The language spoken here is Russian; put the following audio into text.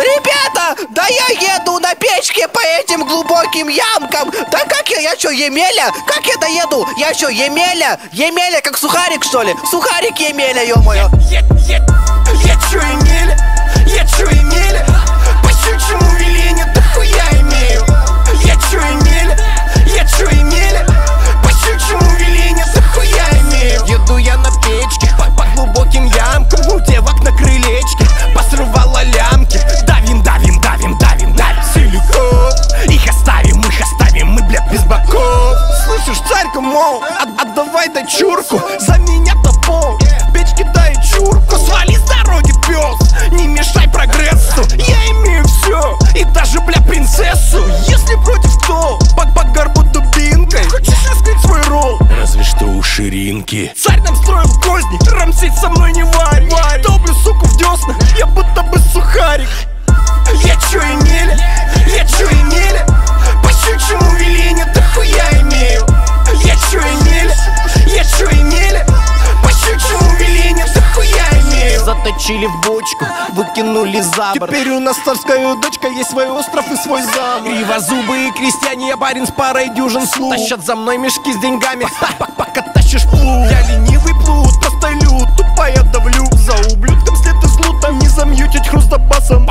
Ребята, да я еду на печке по этим глубоким ямкам. Да как я что, Емеля? Как я доеду? Я что, Емеля? Емеля как сухарик, что ли? Сухарик Емеля, ё-моё. Я чё, Емеля? Я чё, Емеля? По щучьему велению дохуя имею. Я чё, Емеля? Я чё, Емеля? По щучьему велению дохуя имею. Еду я на печке по глубоким ямкам, у девок на крылечке посрывала лямки. Давим, давим, давим, давим, давим силикон. Их оставим, мы, блядь, без боков. Слышишь, царька, мол, отдавай дочурку, за меня топор. Печки дай чурку, свали с дороги, пёс. Не мешай прогрессу, я имею все, и даже, бля, принцессу. Если против, то по горбу дубинкой. Хочешь искать свой ролл? Разве что у ширинки. Царь нам строил козни, рамсить со мной не варь. Долблю, суку, в десна, я будто бы сухарик. Я чё, Емеля? Я чё, Емеля? По щучьему велению дохуя имею. Я чё, Емеля? Я чё, Емеля? По щучьему велению дохуя имею. Заточили в бочку, выкинули за борт. Теперь у нас царская дочка, есть свой остров и свой замок. Кривозубые крестьяне, я барин с парой дюжин слуг. Тащат за мной мешки с деньгами, пока тащишь плуг. Я ленивый плут, простой люд, тупо я давлю. За ублюдком след из лута, не замьютить хруста басом.